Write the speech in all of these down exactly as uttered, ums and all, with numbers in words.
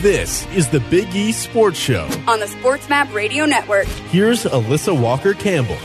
This is the Big East Sports Show on the SportsMap Radio Network. Here's Alyssa Walker-Campbell.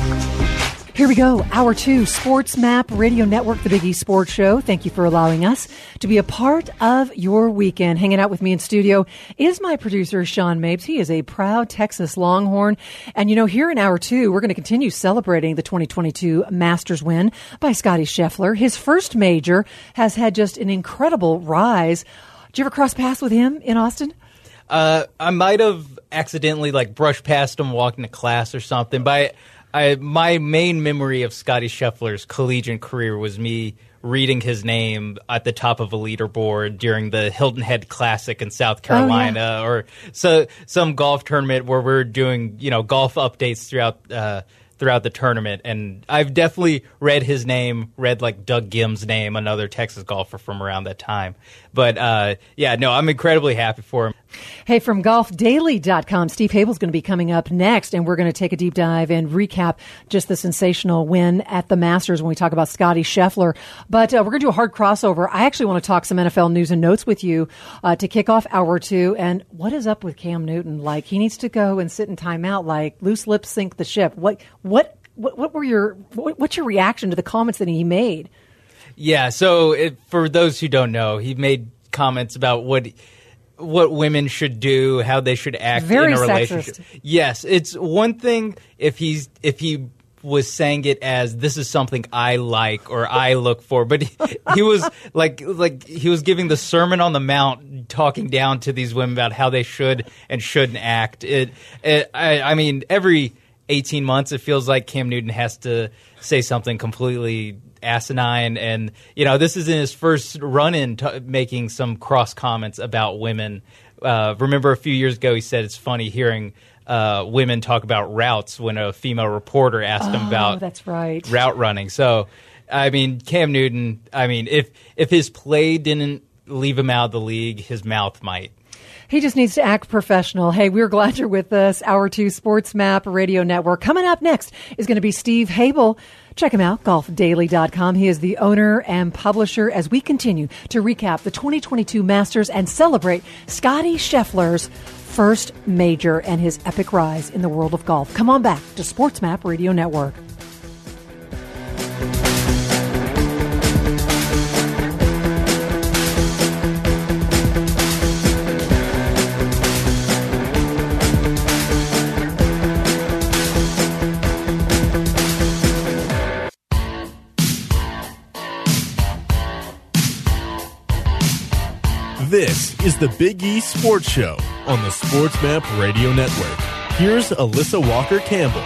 Here we go. Hour two, SportsMap Radio Network, the Big East Sports Show. Thank you for allowing us to be a part of your weekend. Hanging out with me in studio is my producer, Sean Mapes. He is a proud Texas Longhorn. And, you know, here in hour two, we're going to continue celebrating the twenty twenty-two Masters win by Scottie Scheffler. His first major has had just an incredible rise. Did you ever cross paths with him in Austin? Uh, I might have accidentally, like, brushed past him walking to class or something, but I... I, my main memory of Scottie Scheffler's collegiate career was me reading his name at the top of a leaderboard during the Hilton Head Classic in South Carolina, oh, yeah. or so some golf tournament where we're doing, you know, golf updates throughout uh, throughout the tournament. And I've definitely read his name, read like Doug Gim's name, another Texas golfer from around that time. But uh, yeah, no, I'm incredibly happy for him. Hey, from golf daily dot com, Steve Hable's going to be coming up next, and we're going to take a deep dive and recap just the sensational win at the Masters when we talk about Scottie Scheffler. But uh, we're going to do a hard crossover. I actually want to talk some N F L news and notes with you uh, to kick off hour two. And what is up with Cam Newton? Like, he needs to go and sit in timeout. Like, loose lips sink the ship. What, what, what, what were your, what, what's your reaction to the comments that he made? Yeah, so it, for those who don't know, he made comments about what what women should do, how they should act Very in a relationship. Sexist. Yes, it's one thing if he's if he was saying it as this is something I like or I look for, but he, he was like like he was giving the Sermon on the Mount, talking down to these women about how they should and shouldn't act. It, it I, I mean, every eighteen months it feels like Cam Newton has to say something completely asinine, and you know, this is in his first run-in t- making some cross comments about women. Uh, remember a few years ago he said it's funny hearing uh, women talk about routes when a female reporter asked oh, him about that's right. route running. So, I mean, Cam Newton, I mean, if if his play didn't leave him out of the league, his mouth might. He just needs to act professional. Hey, we're glad you're with us. Hour two, SportsMap Radio Network. Coming up next is going to be Steve Hable. Check him out, golf daily dot com. He is the owner and publisher as we continue to recap the twenty twenty-two Masters and celebrate Scottie Scheffler's first major and his epic rise in the world of golf. Come on back to SportsMap Radio Network. This is the Big East Sports Show on the SportsMap Radio Network. Here's Alyssa Walker-Campbell.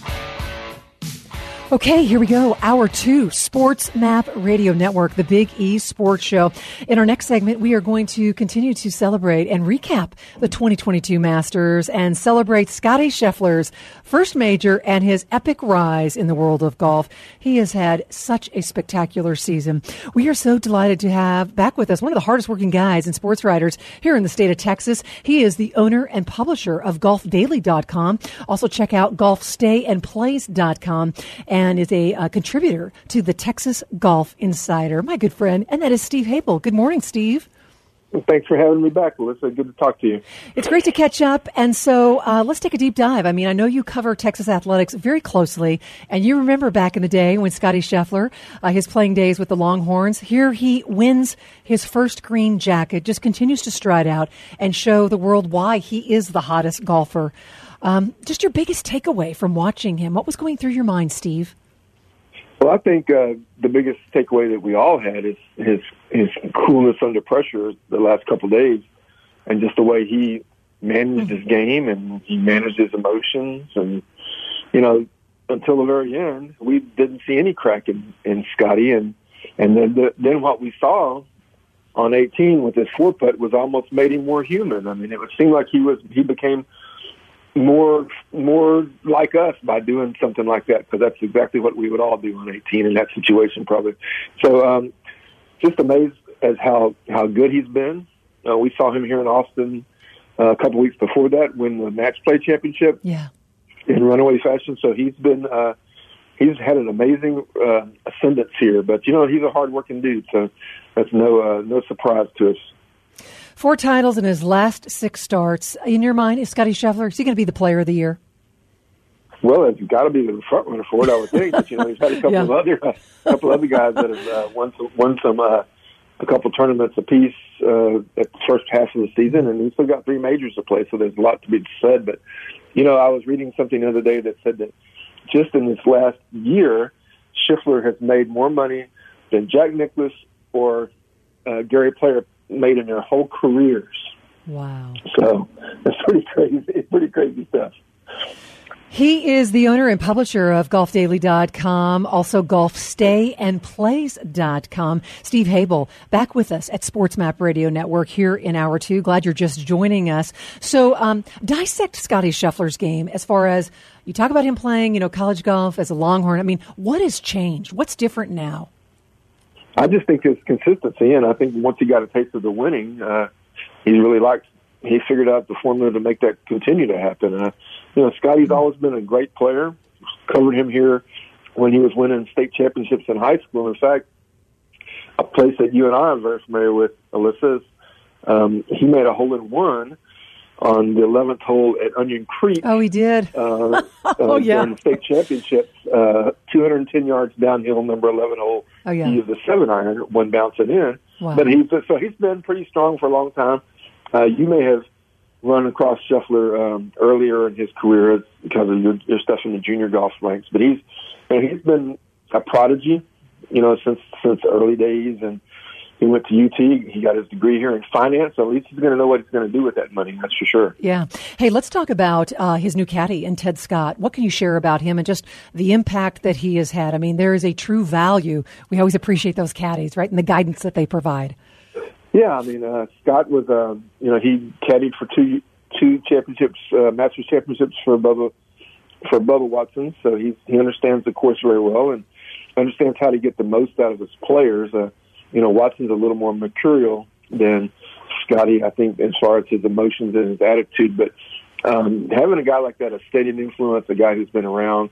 Okay, here we go. Hour two, SportsMap Radio Network, the Big East Sports Show. In our next segment, we are going to continue to celebrate and recap the twenty twenty-two Masters and celebrate Scottie Scheffler's first major and his epic rise in the world of golf. He has had such a spectacular season. We are so delighted to have back with us one of the hardest working guys and sports writers here in the state of Texas. He is the owner and publisher of golf daily dot com. Also check out golf stay and plays dot com. And is a uh, contributor to the Texas Golf Insider, my good friend, and that is Steve Hable. Good morning, Steve. Well, thanks for having me back, Melissa. Good to talk to you. It's great to catch up, and so uh, let's take a deep dive. I mean, I know you cover Texas athletics very closely, and you remember back in the day when Scottie Scheffler, uh, his playing days with the Longhorns, here he wins his first green jacket, just continues to stride out and show the world why he is the hottest golfer. Um, just your biggest takeaway from watching him. What was going through your mind, Steve? Well, I think uh, the biggest takeaway that we all had is his his coolness under pressure the last couple of days, and just the way he managed his game and he managed his emotions. And, you know, until the very end, we didn't see any crack in, in Scottie. And, and then, the, then what we saw on eighteen with his four-putt was almost made him more human. I mean, it would seem like he was he became more more like us by doing something like that, because that's exactly what we would all do on eighteen in that situation, probably. So um, just amazed as how, how good he's been. Uh, we saw him here in Austin uh, a couple weeks before that win the match play championship yeah. in runaway fashion. So he's been uh, he's had an amazing uh, ascendance here. But, you know, he's a hard-working dude, so that's no uh, no surprise to us. Four titles in his last six starts. In your mind, is Scottie Scheffler, is he going to be the player of the year? Well, it's got to be the front runner for it, I would think. But, you know, he's had a couple Yeah. of other, a couple other guys that have uh, won some, won some uh, a couple tournaments apiece uh, at the first half of the season, and he's still got three majors to play. So there's a lot to be said. But you know, I was reading something the other day that said that just in this last year, Scheffler has made more money than Jack Nicklaus or uh, Gary Player made in their whole careers. Wow. So that's pretty crazy. It's pretty crazy stuff. He is the owner and publisher of golf daily dot com, also golf stay and plays dot com. Steve Habel, back with us at SportsMap Radio Network here in hour two. Glad you're just joining us. So um, dissect Scottie Scheffler's game as far as you talk about him playing, you know, college golf as a Longhorn. I mean, what has changed? What's different now? I just think his consistency, and I think once he got a taste of the winning, uh, he really liked. He figured out the formula to make that continue to happen. Uh, you know, Scottie's always been a great player. Covered him here when he was winning state championships in high school. In fact, a place that you and I are very familiar with, Alyssa, is um, he made a hole-in-one on the eleventh hole at Onion Creek. Oh, he did. Uh, oh, uh, yeah. During the state championships, uh, two hundred ten yards downhill, number eleven hole. Oh, yeah. He used the seven iron, one bouncing in. Wow. But he's so he's been pretty strong for a long time. Uh, you may have run across Scheffler um, earlier in his career because of your, your stuff in the junior golf ranks, but he's you know, he's been a prodigy, you know, since since early days, and he went to U T. He got his degree here in finance, so at least he's going to know what he's going to do with that money. That's for sure. Yeah. Hey, let's talk about uh, his new caddy and Ted Scott. What can you share about him and just the impact that he has had? I mean, there is a true value. We always appreciate those caddies, right, and the guidance that they provide. Yeah, I mean, uh, Scott was, uh, you know, he caddied for two two championships, uh, Masters championships for Bubba for Bubba Watson. So he he understands the course very well and understands how to get the most out of his players. Uh, you know, Watson's a little more mercurial than Scottie, I think, as far as his emotions and his attitude. But um, having a guy like that, a steady influence, a guy who's been around,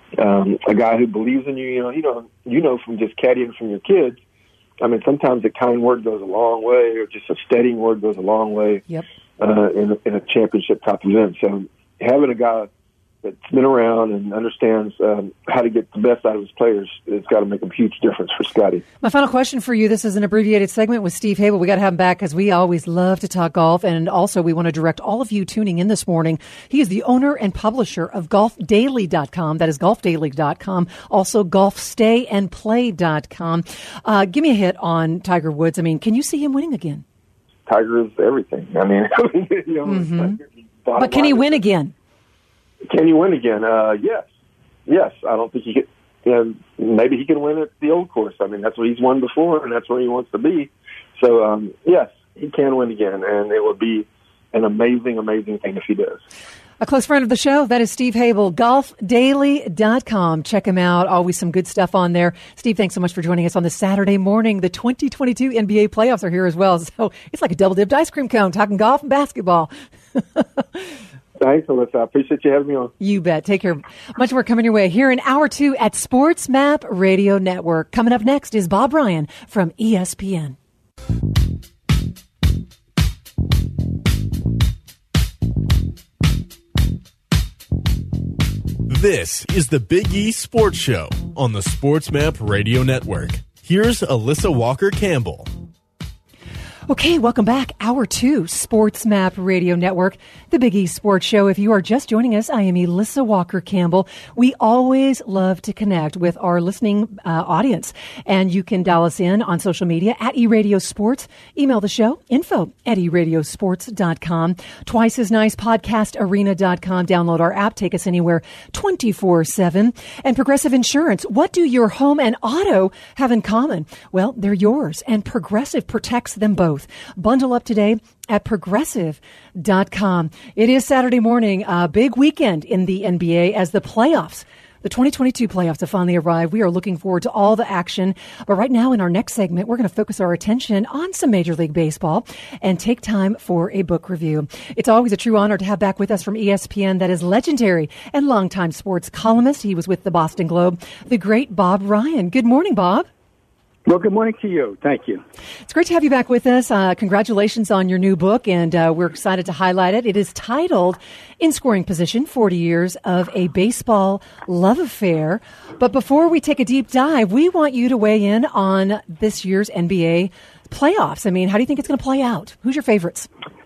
um, a guy who believes in you, you know, you know, you know, from just caddying from your kids. I mean, sometimes a kind word goes a long way, or just a steadying word goes a long way. Yep. Uh, in, a, in a championship type event. So having a guy that's been around and understands um, how to get the best out of his players, it's got to make a huge difference for Scottie. My final question for you, this is an abbreviated segment with Steve Habel. We got to have him back because we always love to talk golf, and also we want to direct all of you tuning in this morning. He is the owner and publisher of golf daily dot com. That is golf daily dot com. Also golf stay and play dot com. Uh, give me a hit on Tiger Woods. I mean, can you see him winning again? Tiger is everything. I mean, you know, mm-hmm. But can he win again? Can he win again? Uh, yes. Yes. I don't think he could. You know, maybe he can win at the old course. I mean, that's what he's won before, and that's where he wants to be. So, um, yes, he can win again, and it would be an amazing, amazing thing if he does. A close friend of the show, that is Steve Habel, golf daily dot com. Check him out. Always some good stuff on there. Steve, thanks so much for joining us on this Saturday morning. The twenty twenty-two N B A playoffs are here as well. So it's like a double-dipped ice cream cone, talking golf and basketball. Thanks, Alyssa. I appreciate you having me on. You bet. Take care. Much more coming your way here in hour two at SportsMap Radio Network. Coming up next is Bob Ryan from E S P N. This is the Big E Sports Show on the SportsMap Radio Network. Here's Alyssa Walker-Campbell. Okay, welcome back. Hour two, SportsMap Radio Network, the Big E Sports Show. If you are just joining us, I am Alyssa Walker-Campbell. We always love to connect with our listening uh, audience, and you can dial us in on social media at eRadio Sports. Email the show, info at e radio sports dot com. Twice as nice, podcast arena dot com. Download our app. Take us anywhere twenty-four seven. And Progressive Insurance. What do your home and auto have in common? Well, they're yours, and Progressive protects them both. Bundle up today at progressive dot com. It is Saturday morning, a big weekend in the N B A as the playoffs, the twenty twenty-two playoffs have finally arrived. We are looking forward to all the action. But right now in our next segment, we're going to focus our attention on some Major League Baseball and take time for a book review. It's always a true honor to have back with us from E S P N, that is legendary and longtime sports columnist. He was with the Boston Globe, the great Bob Ryan. Good morning, Bob. Well, good morning to you. Thank you. It's great to have you back with us. Uh, congratulations on your new book, and uh, we're excited to highlight it. It is titled In Scoring Position, forty years of a Baseball Love Affair. But before we take a deep dive, we want you to weigh in on this year's N B A playoffs. I mean, how do you think it's going to play out? Who's your favorites?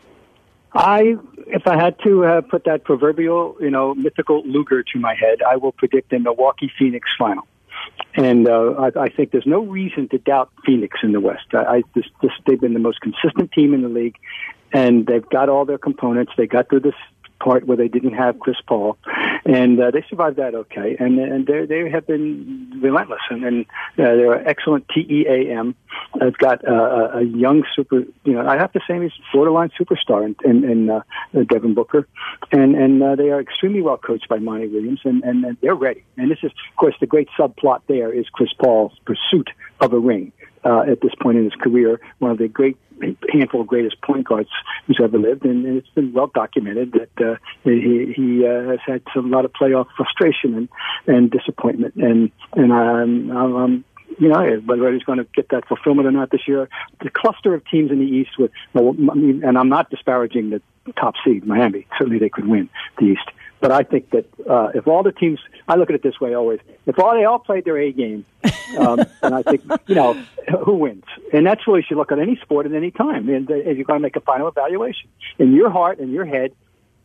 I, if I had to uh, put that proverbial, you know, mythical Luger to my head, I will predict a Milwaukee Phoenix final. And uh, I, I think there's no reason to doubt Phoenix in the West. I, I this, this, they've been the most consistent team in the league, and they've got all their components. They got through this part where they didn't have Chris Paul, and uh, they survived that okay. And and they they have been relentless, and, and uh, they're an excellent T E A M. They've got uh, a young super, you know, I have to say he's borderline superstar in, in, in uh, Devin Booker, and and uh, they are extremely well coached by Monty Williams, and, and, and they're ready. And this is, of course, the great subplot there is Chris Paul's pursuit of a ring uh, at this point in his career, one of the great handful of greatest point guards who's ever lived, and, and it's been well documented that uh, he, he uh, has had some, a lot of playoff frustration and, and disappointment, and and I'm, I'm, I'm you know, whether he's going to get that fulfillment or not this year. The cluster of teams in the East with, and I'm not disparaging the top seed, Miami. Certainly they could win the East. But I think that uh, if all the teams, I look at it this way always, if all they all played their A game, um, and I think, you know, who wins? And that's what you should look at any sport at any time. And if you're going to make a final evaluation, in your heart and your head,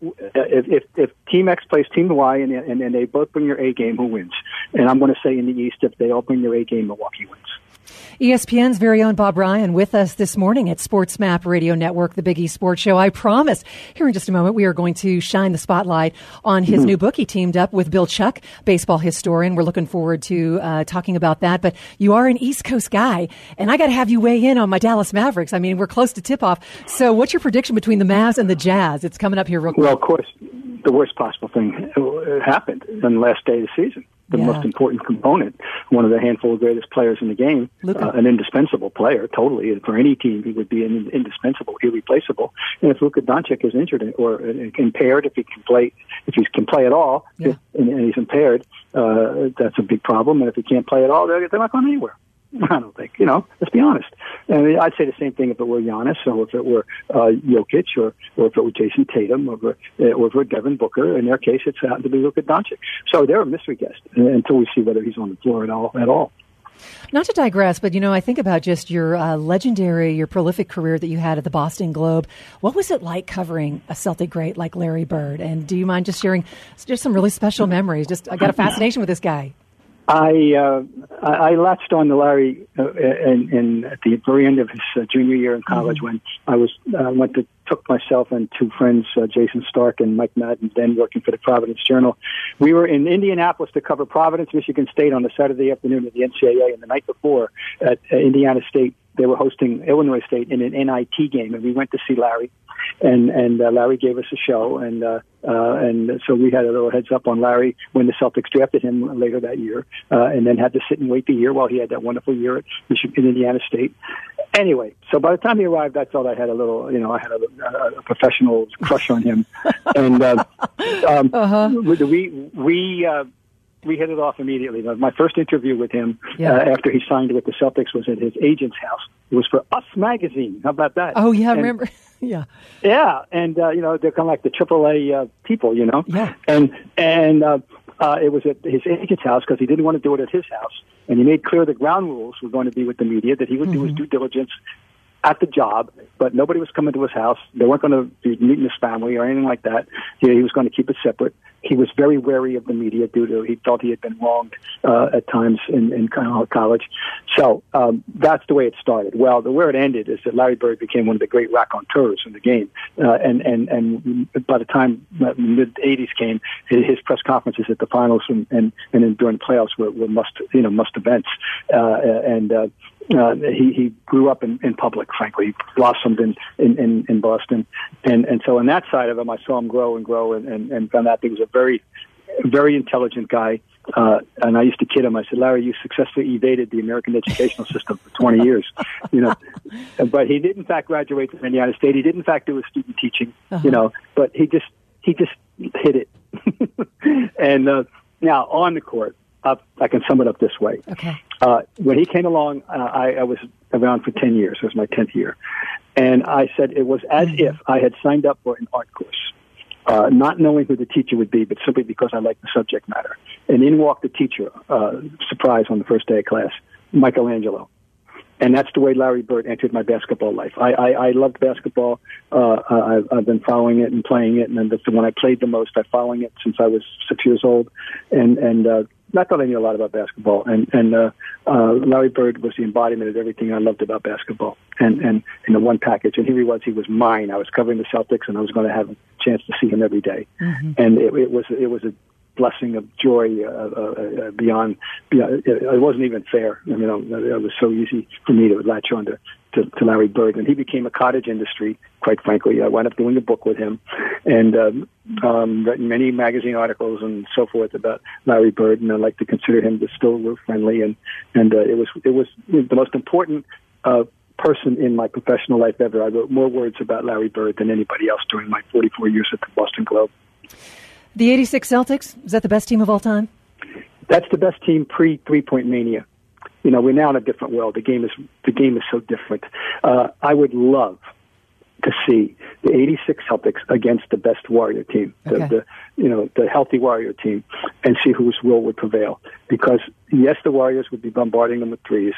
if, if if Team X plays Team Y and, and and they both bring their A game, who wins? And I'm going to say in the East, if they all bring their A game, Milwaukee wins. E S P N's very own Bob Ryan with us this morning at Sports Map Radio Network, the Big East Sports Show. I promise here in just a moment we are going to shine the spotlight on his mm-hmm. new book. He teamed up with Bill Chuck, baseball historian. We're looking forward to uh, talking about that. But you are an East Coast guy, and I got to have you weigh in on my Dallas Mavericks. I mean, we're close to tip-off. So what's your prediction between the Mavs and the Jazz? It's coming up here real quick. Well, of course, the worst possible thing happened on the last day of the season. The yeah. most important component, one of the handful of greatest players in the game, uh, an indispensable player, totally. And for any team, he would be an indispensable, irreplaceable. And if Luka Doncic is injured or impaired, if he can play, if he can play at all, yeah. and, and he's impaired, uh, that's a big problem. And if he can't play at all, they're, they're not going anywhere. I don't think, you know, let's be honest. I mean, I'd say the same thing if it were Giannis or if it were uh, Jokic or, or if it were Jason Tatum or, or if it were Devin Booker. In their case, it's happened to be Luka Doncic. So they're a mystery guest until we see whether he's on the floor at all. At all. Not to digress, but, you know, I think about just your uh, legendary, your prolific career that you had at the Boston Globe. What was it like covering a Celtic great like Larry Bird? And do you mind just sharing just some really special memories? Just I got a fascination with this guy. I uh, I latched on to Larry uh, in, in at the very end of his uh, junior year in college mm-hmm. when I was uh, went to took myself and two friends, uh, Jason Stark and Mike Madden, then working for the Providence Journal. We were in Indianapolis to cover Providence, Michigan State on the Saturday afternoon of the N C double A, and the night before at uh, Indiana State they were hosting Illinois State in an N I T game, and we went to see Larry. And and uh, Larry gave us a show, and uh, uh, and so we had a little heads up on Larry when the Celtics drafted him later that year, uh, and then had to sit and wait the year while he had that wonderful year at Michigan, Indiana State. Anyway, so by the time he arrived, I thought I had a little, you know, I had a, a, a professional crush on him, and uh, um, uh-huh. we we. Uh, We hit it off immediately. My first interview with him yeah. uh, after he signed with the Celtics was at his agent's house. It was for Us Magazine. How about that? Oh, yeah, I and, remember. yeah. Yeah, and, uh, you know, they're kind of like the triple A uh, people, you know? Yeah. And, and uh, uh, it was at his agent's house because he didn't want to do it at his house. And he made clear the ground rules were going to be with the media, that he would mm-hmm. do his due diligence at the job, but nobody was coming to his house. They weren't going to be meeting his family or anything like that. He, he was going to keep it separate. He was very wary of the media due to he felt he had been wronged uh, at times in, in college. So um, that's the way it started. Well, the where it ended is that Larry Bird became one of the great raconteurs in the game. Uh, and, and, and by the time the mid-eighties came, his press conferences at the finals and, and, and then during the playoffs were, were must, you know, must events. Uh, and uh, Uh, he, he grew up in, in public, frankly. He blossomed in, in, in Boston. And, and so on that side of him, I saw him grow and grow and, and, and found out he was a very, very intelligent guy. Uh, and I used to kid him. I said, Larry, you successfully evaded the American educational system for twenty years. You know, but he did, in fact, graduate from Indiana State. He did, in fact, do his student teaching, uh-huh. you know, but he just, he just hit it. and uh, now on the court, uh, I can sum it up this way. Okay. Uh, when he came along, uh, I, I was around for ten years. It was my tenth year. And I said it was as mm-hmm. if I had signed up for an art course, uh, not knowing who the teacher would be, but simply because I liked the subject matter. And in walked the teacher, uh, surprise on the first day of class, Michelangelo. And that's the way Larry Bird entered my basketball life. I, I, I loved basketball. Uh, I've, I've been following it and playing it. And then the, when I played the most, I've been following it since I was six years old. And, and, uh, not that I knew a lot about basketball. And, and, uh, uh, Larry Bird was the embodiment of everything I loved about basketball and, and in the one package. And here he was, he was mine. I was covering the Celtics and I was going to have a chance to see him every day. Mm-hmm. And it, it was, it was a blessing of joy uh, uh, beyond, beyond it, it wasn't even fair. I mean, it was so easy for me to latch on to, to, to Larry Bird. And he became a cottage industry, quite frankly. I wound up doing a book with him and um, um, written many magazine articles and so forth about Larry Bird. And I like to consider him to still we're friendly. And, and uh, it was it was the most important uh, person in my professional life ever. I wrote more words about Larry Bird than anybody else during my forty-four years at the Boston Globe. The eighty-six Celtics, is that the best team of all time? That's the best team pre-three-point mania. You know, we're now in a different world. The game is the game is so different. Uh, I would love to see the eighty-six Celtics against the best Warrior team, the, okay. the you know the healthy Warrior team, and see whose will would prevail. Because yes, the Warriors would be bombarding them with threes,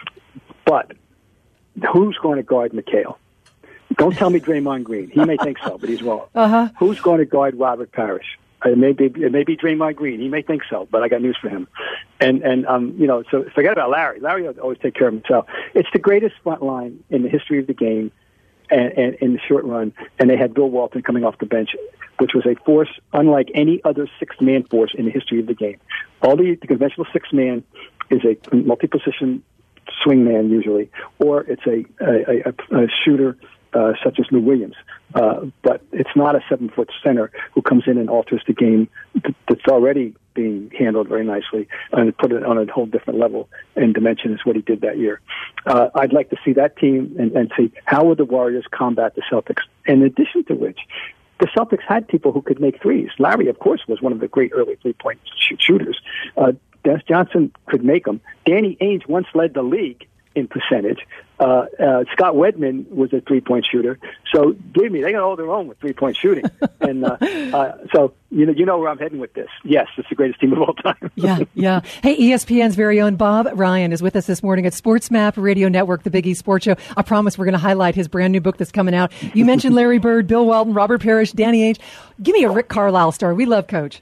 but who's going to guard McHale? Don't tell me Draymond Green. He may think so, but he's wrong. Uh-huh. Who's going to guard Robert Parrish? It may be it may be Draymond Green. He may think so, but I got news for him. And and um you know so forget about Larry. Larry will always take care of himself. It's the greatest front line in the history of the game, and, and in the short run. And they had Bill Walton coming off the bench, which was a force unlike any other six man force in the history of the game. All the, the conventional six man is a multi position swing man usually, or it's a a, a, a shooter. Uh, such as Lou Williams, uh, but it's not a seven-foot center who comes in and alters the game that's already being handled very nicely and put it on a whole different level and dimension is what he did that year. Uh, I'd like to see that team and, and see how would the Warriors combat the Celtics. In addition to which, the Celtics had people who could make threes. Larry, of course, was one of the great early three-point sh- shooters. Uh, Dennis Johnson could make them. Danny Ainge once led the league in percentage. Uh, uh, Scott Wedman was a three-point shooter. So, believe me, they got all their own with three-point shooting. and uh, uh, so, you know, you know where I'm heading with this. Yes, it's the greatest team of all time. yeah, yeah. Hey, E S P N's very own Bob Ryan is with us this morning at SportsMap Radio Network, the Big East Sports Show. I promise we're going to highlight his brand new book that's coming out. You mentioned Larry Bird, Bill Walton, Robert Parrish, Danny Ainge. Give me a Rick Carlisle story. We love Coach.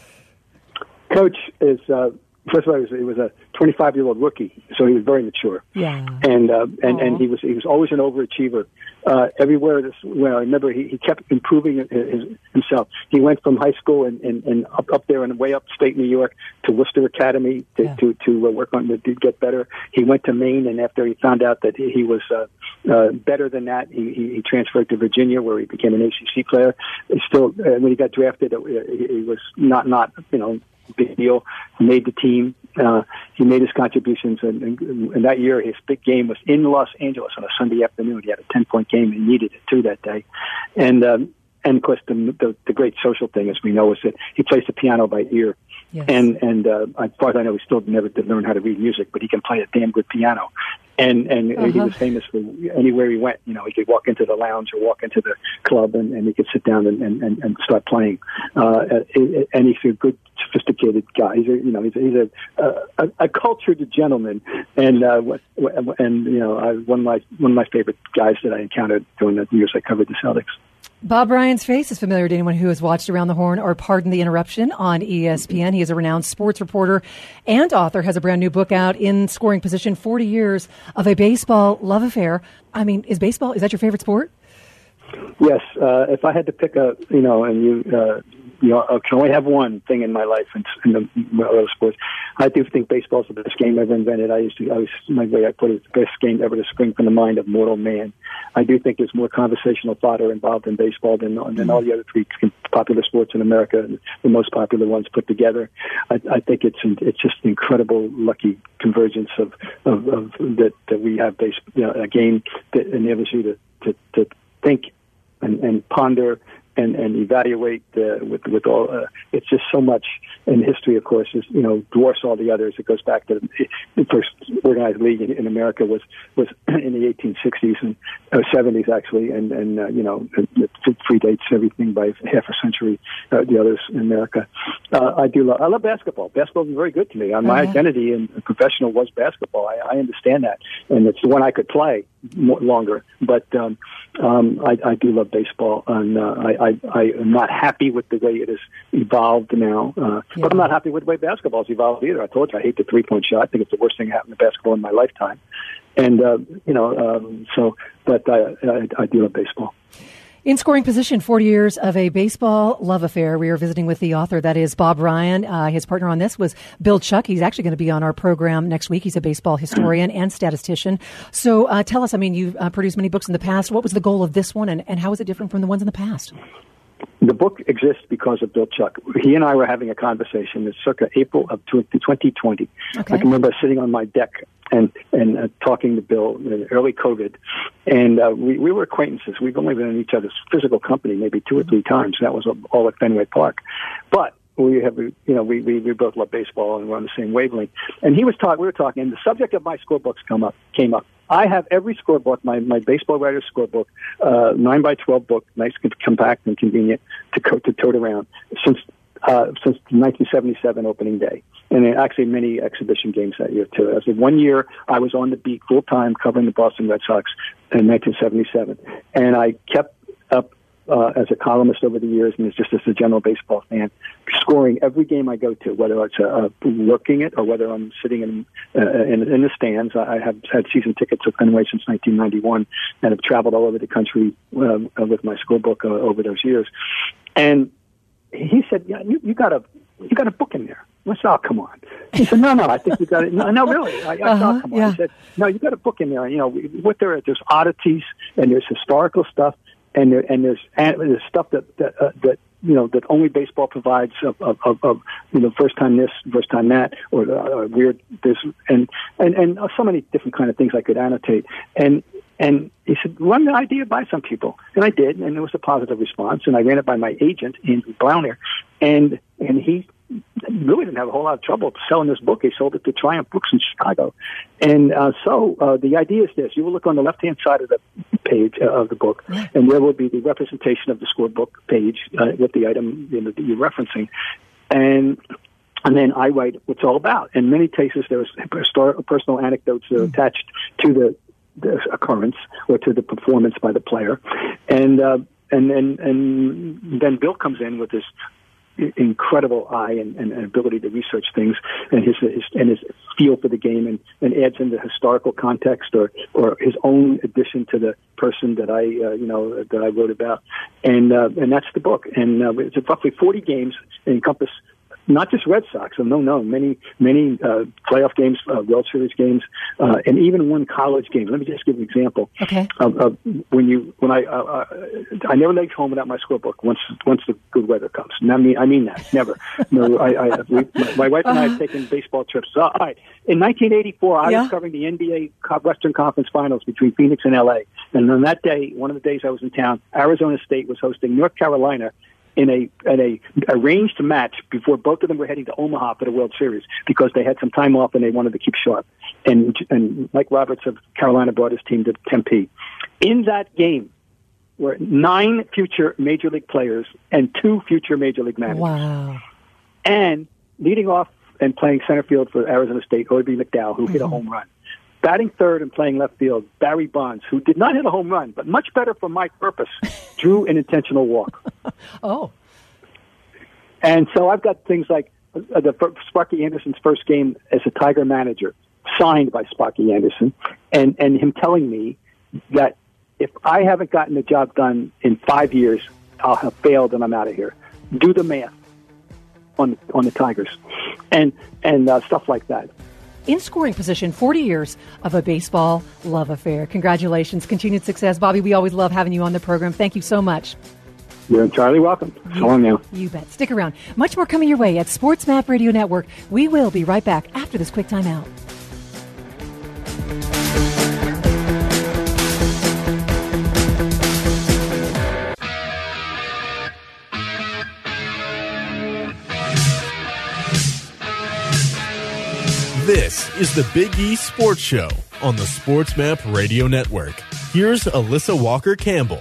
Coach is... Uh, First of all, he was, he was a twenty-five-year-old rookie, so he was very mature. Yeah. And uh, and and he was he was always an overachiever. Uh, everywhere, this, well, I remember he, he kept improving his, his, himself. He went from high school and, and, and up, up there and way upstate New York to Worcester Academy to yeah. to, to uh, work on to get better. He went to Maine, and after he found out that he, he was uh, uh, better than that, he, he, he transferred to Virginia, where he became an A C C player. He still, uh, when he got drafted, uh, he, he was not not you know. big deal. He made the team. Uh, he made his contributions, and, and, and that year his big game was in Los Angeles on a Sunday afternoon. He had a ten-point game, and he needed it too that day. And um, and of course, the, the the great social thing, as we know, is that he plays the piano by ear. Yes. And and uh, as far as I know, he still never did learn how to read music, but he can play a damn good piano. And and uh-huh. he was famous for anywhere he went. You know, he could walk into the lounge or walk into the club, and, and he could sit down and, and, and start playing. Uh, and he's a good, sophisticated guy. He's a you know he's a, he's a, a, a cultured gentleman, and uh, and you know I, one of my one of my favorite guys that I encountered during the years I covered the Celtics. Bob Ryan's face is familiar to anyone who has watched Around the Horn or Pardon the Interruption on E S P N. He is a renowned sports reporter and author, has a brand new book out, In Scoring Position, forty years of a baseball love affair. I mean, is baseball, is that your favorite sport? Yes. Uh, if I had to pick a, you know, and you, uh, you know, I can only have one thing in my life in, in the other sports. I do think baseball is the best game ever invented. I used to, I was, my way I put it, the best game ever to spring from the mind of mortal man. I do think there's more conversational fodder involved in baseball than, than all the other three popular sports in America, the most popular ones put together. I, I think it's it's just an incredible, lucky convergence of, of, of that, that we have base, you know, a game that enables you to, to, to think and, and ponder and, and evaluate uh, with with all. Uh, it's just so much in history, of course, is you know dwarfs all the others. It goes back to the, the first organized league in, in America was was in the eighteen sixties and uh, seventies actually, and and uh, you know it, it predates everything by half a century. Uh, the others in America. Uh, I do love. I love basketball. Basketball is very good to me. Uh, my uh-huh. identity in professional was basketball. I, I understand that, and it's the one I could play more, longer. But um, um, I, I do love baseball, and uh, I, I, I am not happy with the way it has evolved now. Uh, yeah. But I'm not happy with the way basketball has evolved either. I told you I hate the three point shot. I think it's the worst thing that happened to basketball in my lifetime. And uh, you know, um, so but I, I, I do love baseball. In scoring position, forty years of a baseball love affair. We are visiting with the author, that is Bob Ryan. Uh, his partner on this was Bill Chuck. He's actually going to be on our program next week. He's a baseball historian and statistician. So uh, tell us, I mean, you've uh, produced many books in the past. What was the goal of this one, and, and how is it different from the ones in the past? The book exists because of Bill Chuck. He and I were having a conversation in circa April of twenty twenty. Okay. I can remember sitting on my deck and and uh, talking to Bill in early COVID, and uh, we, we were acquaintances. We've only been in each other's physical company maybe two or three times. That was all at Fenway Park. But we have, you know, we, we, we both love baseball and we're on the same wavelength. And he was talking, we were talking, and the subject of my scorebooks come up, came up. I have every scorebook, my, my baseball writer's scorebook, uh, nine by twelve book, nice, compact, and convenient to co- to tote around since uh, since nineteen seventy-seven opening day, and then actually many exhibition games that year too. As of one year, I was on the beat full time covering the Boston Red Sox in nineteen seventy-seven, and I kept up uh, as a columnist over the years, and it's just as a general baseball fan, scoring every game I go to, whether it's uh, working it or whether I'm sitting in, uh, in in the stands. I have had season tickets to Fenway since nineteen ninety-one, and have traveled all over the country uh, with my scorebook uh, over those years. And he said, "Yeah, you, you got a you got a book in there." I said, "Oh, come on." He said, "No, no, I think you got it." No, no really. I, I uh-huh, thought, "Come on." yeah. He said, "No, you got a book in there." And, you know, what there there's oddities and there's historical stuff. And there, and there's and there's stuff that that, uh, that you know that only baseball provides of, of, of, of you know first time this, first time that, or uh, weird this, and and and so many different kind of things I could annotate. And and he said, run the idea by some people, and I did, and there was a positive response. And I ran it by my agent, Andrew Blauner, and and he really didn't have a whole lot of trouble selling this book. He sold it to Triumph Books in Chicago. And uh, so uh, the idea is this. You will look on the left-hand side of the page uh, of the book, and there will be the representation of the scorebook page uh, with the item you know, that you're referencing. And and then I write what's all about. In many cases, there's historical, personal anecdotes that are attached to the, the occurrence or to the performance by the player. And, uh, and, and, and then Bill comes in with this incredible eye and, and, and ability to research things, and his, his and his feel for the game, and, and adds in the historical context or, or his own addition to the person that I uh, you know that I wrote about, and uh, and that's the book. And uh, it's roughly forty games that encompass not just Red Sox, so no, no, many, many uh, playoff games, uh, World Series games, uh, and even one college game. Let me just give an example. Okay. Of, of when you, when I, uh, I never leave home without my scorebook. Once, once the good weather comes. And I mean, I mean that. Never. No, I, I we, my, my wife and I have taken baseball trips. So, all right. In nineteen eighty-four, I yeah. was covering the N B A Western Conference Finals between Phoenix and L A. And on that day, one of the days I was in town, Arizona State was hosting North Carolina in a in a arranged match before both of them were heading to Omaha for the World Series because they had some time off and they wanted to keep sharp. And and Mike Roberts of Carolina brought his team to Tempe. In that game were nine future Major League players and two future Major League managers. Wow. And leading off and playing center field for Arizona State, Orbie McDowell, who mm-hmm. hit a home run. Batting third and playing left field, Barry Bonds, who did not hit a home run, but much better for my purpose, drew an intentional walk. Oh. And so I've got things like uh, the Sparky Anderson's first game as a Tiger manager, signed by Sparky Anderson, and, and him telling me that if I haven't gotten the job done in five years, I'll have failed and I'm out of here. Do the math on on the Tigers, and and uh, stuff like that. In scoring position, forty years of a baseball love affair. Congratulations. Continued success. Bobby, we always love having you on the program. Thank you so much. You're entirely welcome. So long now. You bet. Stick around. Much more coming your way at Sports Map Radio Network. We will be right back after this quick time out. This is the Big East Sports Show on the Sports Map Radio Network. Here's Alyssa Walker Campbell.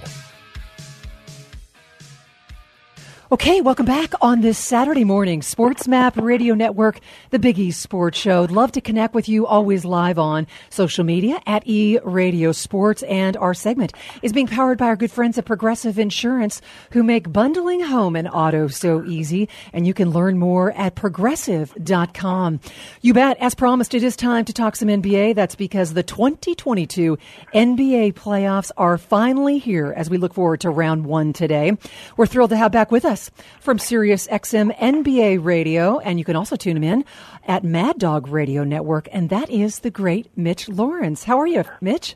Okay, welcome back on this Saturday morning, Sports Map Radio Network, the Big East Sports Show. I'd love to connect with you, always live on social media at E Radio Sports. And our segment is being powered by our good friends at Progressive Insurance, who make bundling home and auto so easy. And you can learn more at progressive dot com. You bet. As promised, it is time to talk some N B A. That's because the twenty twenty-two N B A playoffs are finally here as we look forward to round one today. We're thrilled to have back with us from Sirius X M N B A Radio, and you can also tune him in at Mad Dog Radio Network, and that is the great Mitch Lawrence. How are you, Mitch?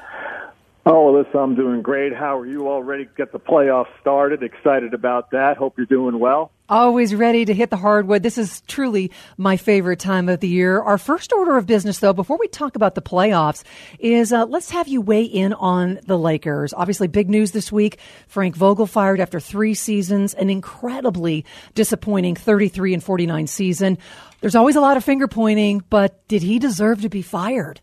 Oh, Alyssa, I'm doing great. How are you? Already get the playoffs started. Excited about that. Hope you're doing well. Always ready to hit the hardwood. This is truly my favorite time of the year. Our first order of business, though, before we talk about the playoffs, is uh, let's have you weigh in on the Lakers. Obviously, big news this week. Frank Vogel fired after three seasons, an incredibly disappointing thirty-three and forty-nine season. There's always a lot of finger pointing, but did he deserve to be fired?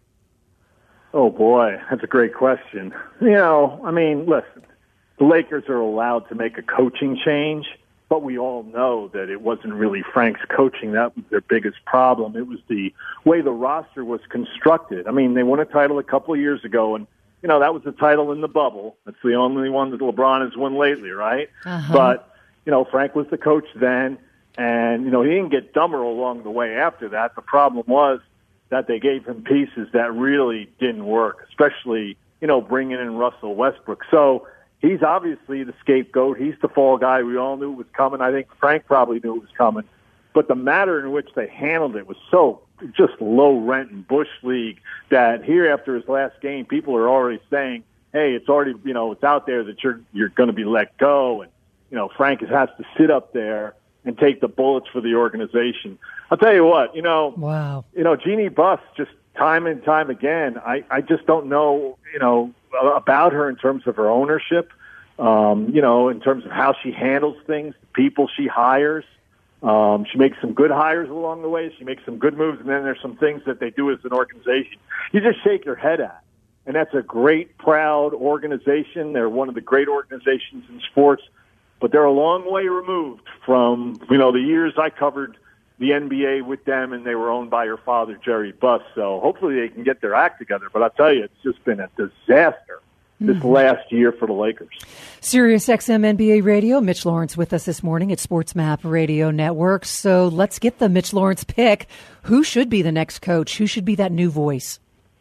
Oh, boy, that's a great question. You know, I mean, listen, the Lakers are allowed to make a coaching change, but we all know that it wasn't really Frank's coaching. That was their biggest problem. It was the way the roster was constructed. I mean, they won a title a couple of years ago, and, you know, that was a title in the bubble. That's the only one that LeBron has won lately, right? Uh-huh. But, you know, Frank was the coach then, and, you know, he didn't get dumber along the way after that. The problem was that they gave him pieces that really didn't work, especially, you know, bringing in Russell Westbrook. So he's obviously the scapegoat. He's the fall guy. We all knew it was coming. I think Frank probably knew it was coming. But the manner in which they handled it was so just low rent and bush league that here after his last game, people are already saying, hey, it's already, you know, it's out there that you're you're going to be let go. And, you know, Frank has to sit up there and take the bullets for the organization. I'll tell you what, you know, wow. you know, Jeannie Buss, just time and time again, I, I just don't know, you know, about her in terms of her ownership, um, you know, in terms of how she handles things, the people she hires. Um, she makes some good hires along the way. She makes some good moves, and then there's some things that they do as an organization you just shake your head at. And that's a great, proud organization. They're one of the great organizations in sports. But they're a long way removed from, you know, the years I covered the N B A with them, and they were owned by her father, Jerry Buss. So hopefully they can get their act together. But I'll tell you, it's just been a disaster this mm-hmm. last year for the Lakers. Sirius X M N B A Radio, Mitch Lawrence with us this morning at Sports Map Radio Network. So let's get the Mitch Lawrence pick. Who should be the next coach? Who should be that new voice?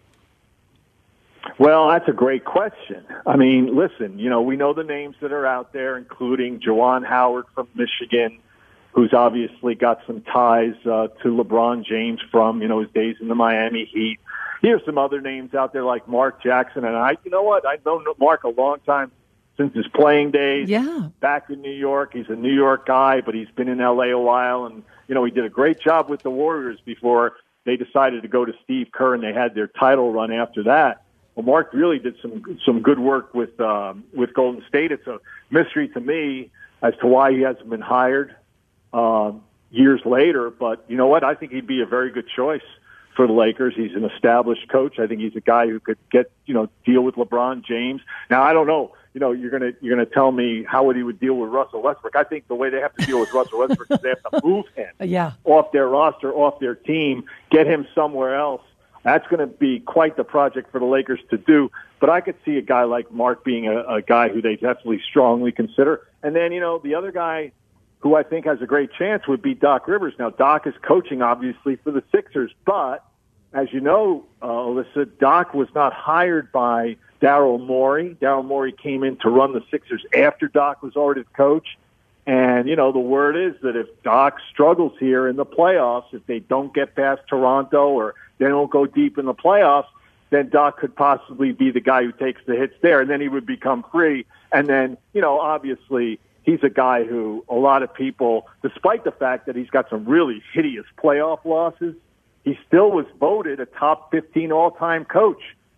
Well, that's a great question. I mean, listen, you know, we know the names that are out there, including Juwan Howard from Michigan, who's obviously got some ties uh, to LeBron James from, you know, his days in the Miami Heat. Here's some other names out there like Mark Jackson. And I, you know what, I've known Mark a long time since his playing days. Yeah. Back in New York. He's a New York guy, but he's been in L A a while. And, you know, he did a great job with the Warriors before they decided to go to Steve Kerr and they had their title run after that. Well, Mark really did some some good work with um, with Golden State. It's a mystery to me as to why he hasn't been hired uh, years later. But you know what? I think he'd be a very good choice for the Lakers. He's an established coach. I think he's a guy who could get you know deal with LeBron James. Now I don't know. You know, you're gonna you're gonna tell me how would he would deal with Russell Westbrook. I think the way they have to deal with Russell Westbrook is they have to move him yeah. off their roster, off their team, get him somewhere else. That's going to be quite the project for the Lakers to do. But I could see a guy like Mark being a, a guy who they definitely strongly consider. And then, you know, the other guy who I think has a great chance would be Doc Rivers. Now, Doc is coaching, obviously, for the Sixers. But, as you know, uh, Alyssa, Doc was not hired by Daryl Morey. Daryl Morey came in to run the Sixers after Doc was already the coach. And, you know, the word is that if Doc struggles here in the playoffs, if they don't get past Toronto or they don't go deep in the playoffs, then Doc could possibly be the guy who takes the hits there, and then he would become free. And then, you know, obviously he's a guy who a lot of people, despite the fact that he's got some really hideous playoff losses, he still was voted a top fifteen all-time coach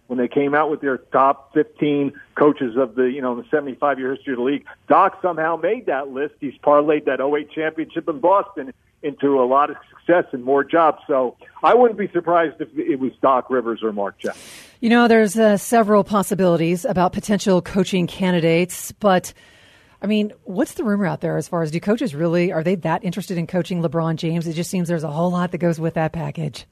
when they came out with their top fifteen coaches of the, you know, the seventy-five year history of the league. Doc somehow made that list. He's parlayed that oh eight championship in Boston into a lot of success and more jobs. So I wouldn't be surprised if it was Doc Rivers or Mark Jackson. You know, there's uh, several possibilities about potential coaching candidates, but I mean, what's the rumor out there as far as do coaches really, are they that interested in coaching LeBron James? It just seems there's a whole lot that goes with that package.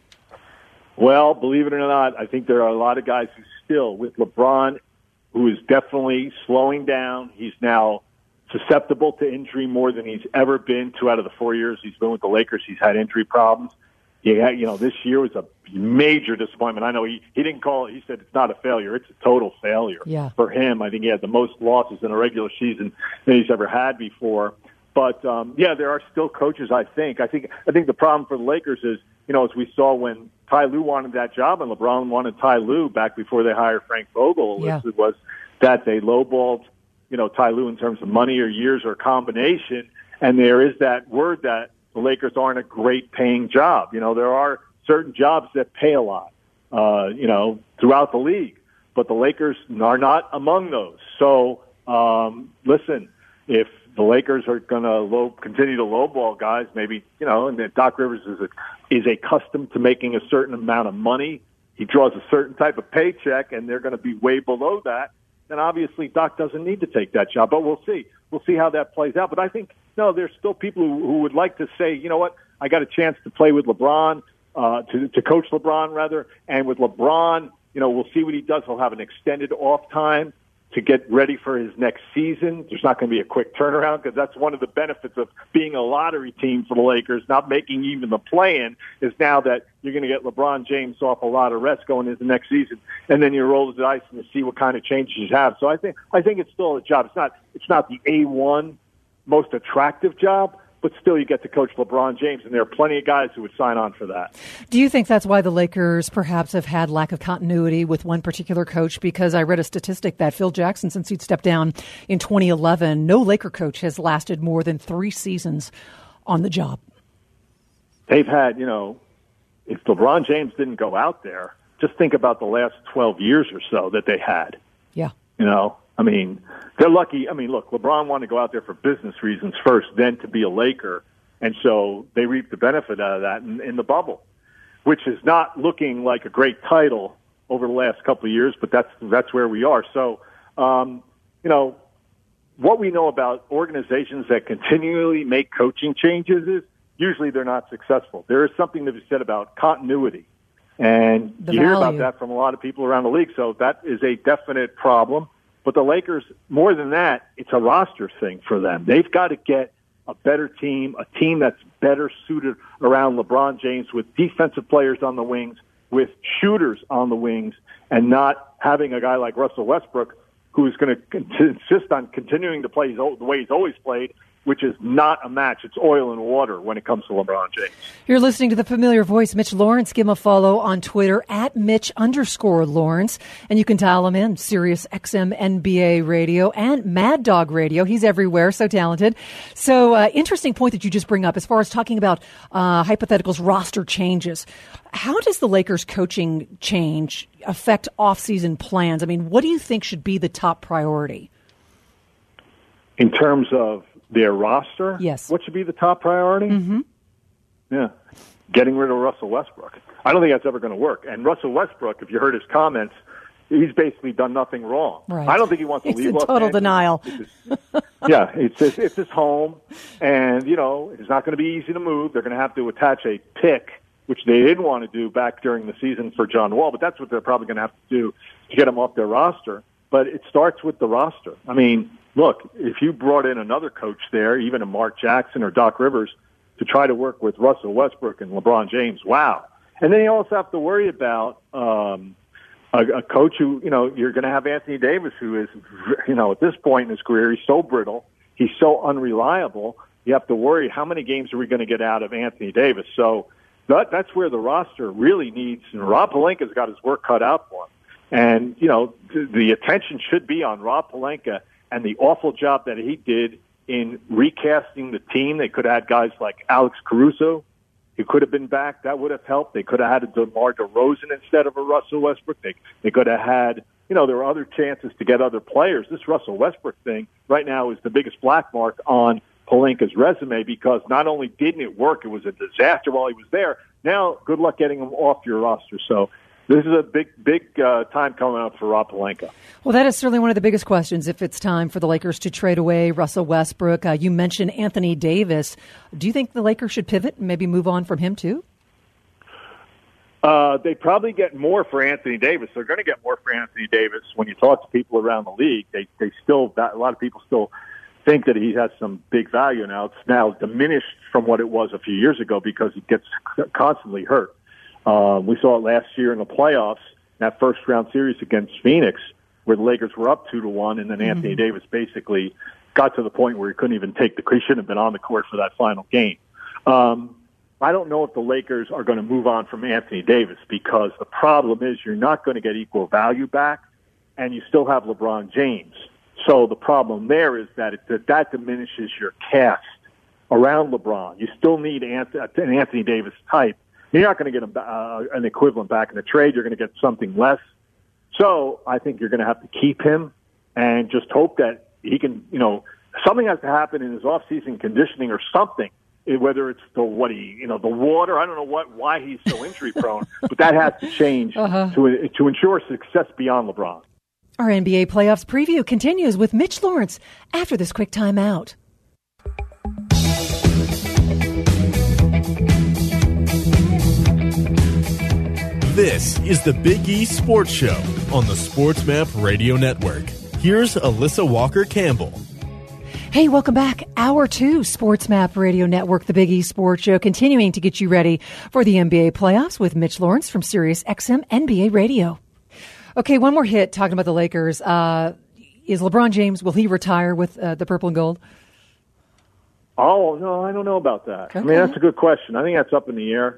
Well, believe it or not, I think there are a lot of guys who still, with LeBron, who is definitely slowing down. He's now susceptible to injury more than he's ever been. Two out of the four years he's been with the Lakers, he's had injury problems. Yeah, you know, this year was a major disappointment. I know he, he didn't call it. He said it's not a failure. It's a total failure yeah. for him. I think he had the most losses in a regular season than he's ever had before. But, um, yeah, there are still coaches, I think. I think I think the problem for the Lakers is, you know, as we saw when Ty Lue wanted that job and LeBron wanted Ty Lue back before they hired Frank Vogel, yeah. it was that they lowballed, you know, Ty Lue in terms of money or years or combination. And there is that word that the Lakers aren't a great paying job. You know, there are certain jobs that pay a lot, uh, you know, throughout the league. But the Lakers are not among those. So, um, listen, if the Lakers are going to low, continue to lowball guys, maybe, you know, and Doc Rivers is a, is accustomed to making a certain amount of money. He draws a certain type of paycheck, and they're going to be way below that. Then obviously Doc doesn't need to take that job. But we'll see. We'll see how that plays out. But I think, no, there's still people who, who would like to say, you know what, I got a chance to play with LeBron, uh, to, to coach LeBron, rather. And with LeBron, you know, we'll see what he does. He'll have an extended off time to get ready for his next season. There's not going to be a quick turnaround because that's one of the benefits of being a lottery team for the Lakers, not making even the play-in, is now that you're going to get LeBron James off a lot of rest going into the next season, and then you roll the dice and you see what kind of changes you have. So I think I think it's still a job. It's not it's not the A one most attractive job, but still you get to coach LeBron James, and there are plenty of guys who would sign on for that. Do you think that's why the Lakers perhaps have had lack of continuity with one particular coach? Because I read a statistic that Phil Jackson, since he'd stepped down in twenty eleven, no Laker coach has lasted more than three seasons on the job. They've had, you know, if LeBron James didn't go out there, just think about the last twelve years or so that they had. Yeah. You know, I mean, they're lucky. I mean, look, LeBron wanted to go out there for business reasons first, then to be a Laker. And so they reaped the benefit out of that in, in the bubble, which is not looking like a great title over the last couple of years, but that's that's where we are. So, um, you know, what we know about organizations that continually make coaching changes is usually they're not successful. There is something to be said about continuity. And The you hear value. about that from a lot of people around the league. So that is a definite problem. But the Lakers, more than that, it's a roster thing for them. They've got to get a better team, a team that's better suited around LeBron James with defensive players on the wings, with shooters on the wings, and not having a guy like Russell Westbrook who's going to insist on continuing to play the way he's always played, which is not a match. It's oil and water when it comes to LeBron James. You're listening to the familiar voice, Mitch Lawrence. Give him a follow on Twitter at Mitch underscore Lawrence. And you can dial him in, Sirius X M N B A Radio and Mad Dog Radio. He's everywhere, so talented. So uh, interesting point that you just bring up as far as talking about uh, hypotheticals, roster changes. How does the Lakers coaching change affect off-season plans? I mean, what do you think should be the top priority? In terms of their roster? Yes. What should be the top priority? Mm-hmm. Yeah. Getting rid of Russell Westbrook. I don't think that's ever going to work. And Russell Westbrook, if you heard his comments, he's basically done nothing wrong. Right. I don't think he wants to It's leave. in Los total Angeles. denial. It's his, yeah, it's his, it's his home. And, you know, it's not going to be easy to move. They're going to have to attach a pick, which they didn't want to do back during the season for John Wall, but that's what they're probably going to have to do to get him off their roster. But it starts with the roster. I mean, look, if you brought in another coach there, even a Mark Jackson or Doc Rivers, to try to work with Russell Westbrook and LeBron James, wow. And then you also have to worry about um, a, a coach who, you know, you're going to have Anthony Davis, who is, you know, at this point in his career, he's so brittle, he's so unreliable. You have to worry, how many games are we going to get out of Anthony Davis? So that, that's where the roster really needs, and Rob Pelinka's got his work cut out for him. And, you know, the, the attention should be on Rob Pelinka and the awful job that he did in recasting the team. They could have had guys like Alex Caruso. who could have been back. That would have helped. They could have had a DeMar DeRozan instead of a Russell Westbrook. They, they could have had, you know, there were other chances to get other players. This Russell Westbrook thing right now is the biggest black mark on Pelinka's resume because not only didn't it work, it was a disaster while he was there. Now, good luck getting him off your roster. So this is a big, big uh, time coming up for Rob Pelinka. Well, that is certainly one of the biggest questions if it's time for the Lakers to trade away Russell Westbrook. Uh, you mentioned Anthony Davis. Do you think the Lakers should pivot and maybe move on from him too? Uh, they probably get more for Anthony Davis. They're going to get more for Anthony Davis. When you talk to people around the league, they, they still, a lot of people still think that he has some big value now. It's now diminished from what it was a few years ago because he gets constantly hurt. Uh, we saw it last year in the playoffs, that first round series against Phoenix, where the Lakers were up two to one, and then mm-hmm. Anthony Davis basically got to the point where he couldn't even take the. He shouldn't have been on the court for that final game. Um, I don't know if the Lakers are going to move on from Anthony Davis because the problem is you're not going to get equal value back, and you still have LeBron James. So the problem there is that it, that, that diminishes your cast around LeBron. You still need an Anthony Davis type. You're not going to get a, uh, an equivalent back in the trade. You're going to get something less. So I think you're going to have to keep him and just hope that he can, you know, something has to happen in his off-season conditioning or something, whether it's the, what he, you know, the water. I don't know what, why he's so injury prone, but that has to change uh-huh. to, to ensure success beyond LeBron. Our N B A playoffs preview continues with Mitch Lawrence after this quick timeout. This is the Big East Sports Show on the Sports Map Radio Network. Here's Alyssa Walker-Campbell. Hey, welcome back. Hour two, Sports Map Radio Network, the Big East Sports Show, continuing to get you ready for the N B A playoffs with Mitch Lawrence from Sirius X M N B A Radio. Okay, one more hit talking about the Lakers. Uh, is LeBron James, will he retire with uh, the purple and gold? Oh, no, I don't know about that. Okay. I mean, that's a good question. I think that's up in the air.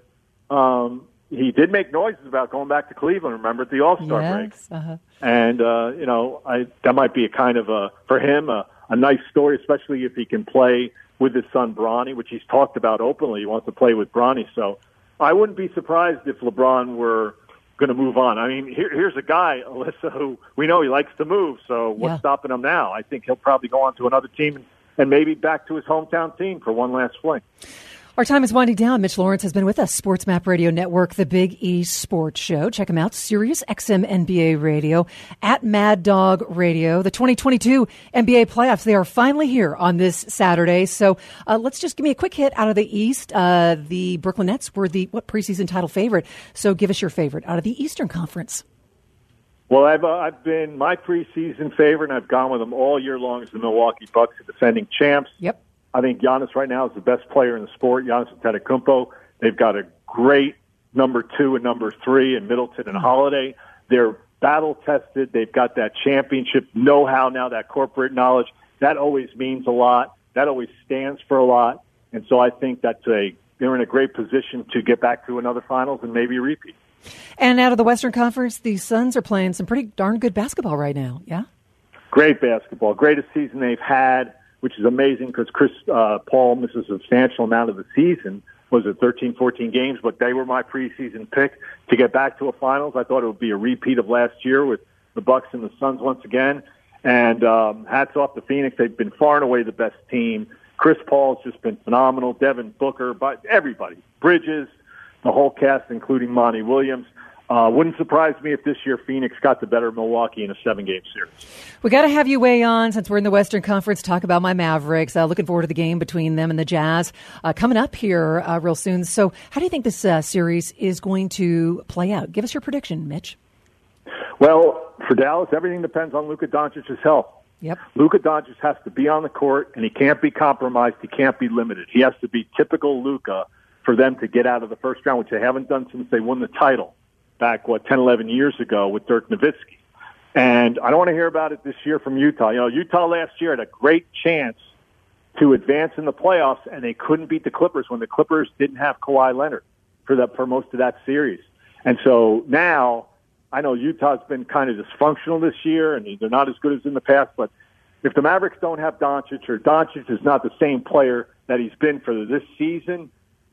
Um, he did make noises about going back to Cleveland, remember, at the All-Star yes, break. Uh-huh. And, uh, you know, I, that might be a kind of, a, for him, a, a nice story, especially if he can play with his son, Bronny, which he's talked about openly. He wants to play with Bronny. So I wouldn't be surprised if LeBron were going to move on. I mean, here, here's a guy, Alyssa, who we know he likes to move, so what's yeah. stopping him now? I think he'll probably go on to another team and, and maybe back to his hometown team for one last fling. Our time is winding down. Mitch Lawrence has been with us. Sports Map Radio Network, the Big East Sports Show. Check him out, Sirius X M N B A Radio, at Mad Dog Radio. The twenty twenty-two N B A playoffs, they are finally here on this Saturday. So uh, let's just give me a quick hit out of the East. Uh, the Brooklyn Nets were the what preseason title favorite. So give us your favorite out of the Eastern Conference. Well, I've uh, I've been my preseason favorite, and I've gone with them all year long as the Milwaukee Bucks, the defending champs. Yep. I think Giannis right now is the best player in the sport, Giannis Antetokounmpo. They've got a great number two and number three in Middleton and Holiday. They're battle-tested. They've got that championship know-how now, that corporate knowledge. That always means a lot. That always stands for a lot. And so I think that's a they're in a great position to get back to another finals and maybe a repeat. And out of the Western Conference, the Suns are playing some pretty darn good basketball right now, yeah? Great basketball. Greatest season they've had, which is amazing because Chris uh, Paul misses a substantial amount of the season. Was it thirteen, fourteen games? But they were my preseason pick to get back to a finals. I thought it would be a repeat of last year with the Bucks and the Suns once again. And um, hats off to Phoenix. They've been far and away the best team. Chris Paul's just been phenomenal. Devin Booker, but everybody. Bridges, the whole cast, including Monty Williams. Uh, wouldn't surprise me if this year Phoenix got the better of Milwaukee in a seven-game series. We got to have you weigh on, since we're in the Western Conference, talk about my Mavericks. Uh, looking forward to the game between them and the Jazz uh, coming up here uh, real soon. So how do you think this uh, series is going to play out? Give us your prediction, Mitch. Well, for Dallas, everything depends on Luka Doncic's health. Yep. Luka Doncic has to be on the court, and he can't be compromised. He can't be limited. He has to be typical Luka for them to get out of the first round, which they haven't done since they won the title back, what, ten, eleven years ago with Dirk Nowitzki. And I don't want to hear about it this year from Utah. You know, Utah last year had a great chance to advance in the playoffs, and they couldn't beat the Clippers when the Clippers didn't have Kawhi Leonard for the, for most of that series. And so now I know Utah's been kind of dysfunctional this year, and they're not as good as in the past, but if the Mavericks don't have Doncic, or Doncic is not the same player that he's been for this season,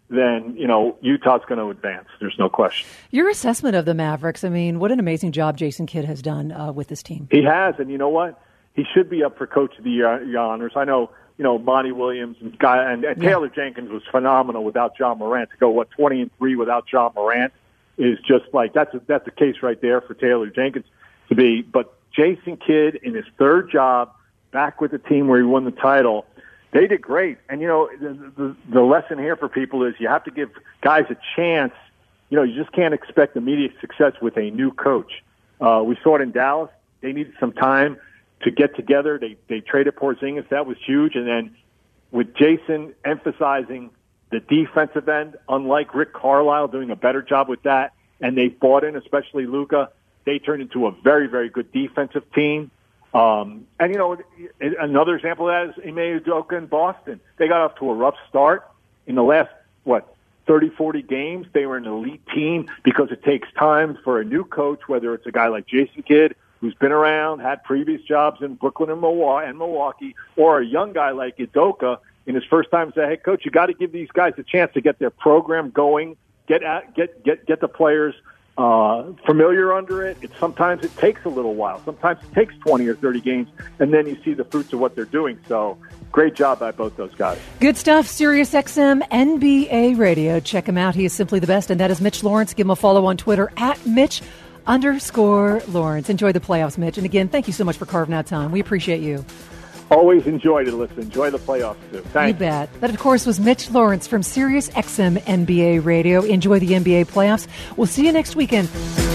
then, you know, Utah's going to advance. There's no question. Your assessment of the Mavericks, I mean, what an amazing job Jason Kidd has done uh, with this team. He has, and you know what? He should be up for Coach of the Year honors. I know, you know, Monty Williams and, Guy, and, and Taylor yeah. Jenkins was phenomenal without John Morant. To go, what, twenty and three without John Morant is just like, that's a, that's a case right there for Taylor Jenkins to be. But Jason Kidd, in his third job, back with the team where he won the title, they did great. And, you know, the, the, the lesson here for people is you have to give guys a chance. You know, you just can't expect immediate success with a new coach. Uh, we saw it in Dallas. They needed some time to get together. They they traded Porzingis. That was huge. And then with Jason emphasizing the defensive end, unlike Rick Carlisle doing a better job with that, and they bought in, especially Luka, they turned into a very, very good defensive team. Um, and, you know, another example of that is Ime Udoka in Boston. They got off to a rough start. In the last, what, thirty, forty games, they were an elite team because it takes time for a new coach, whether it's a guy like Jason Kidd, who's been around, had previous jobs in Brooklyn and Milwaukee, or a young guy like Udoka in his first time as a head coach. You got to give these guys a chance to get their program going, get at, get get get the players Uh, familiar under it. It sometimes it takes a little while. Sometimes it takes twenty or thirty games, and then you see the fruits of what they're doing. So, great job by both those guys. Good stuff. Sirius X M N B A Radio. Check him out. He is simply the best, and that is Mitch Lawrence. Give him a follow on Twitter at Mitch underscore Lawrence. Enjoy the playoffs, Mitch. And again, thank you so much for carving out time. We appreciate you. Always enjoyed it, Alyssa. Enjoy the playoffs, too. Thanks. You bet. That, of course, was Mitch Lawrence from Sirius X M N B A Radio. Enjoy the N B A playoffs. We'll see you next weekend.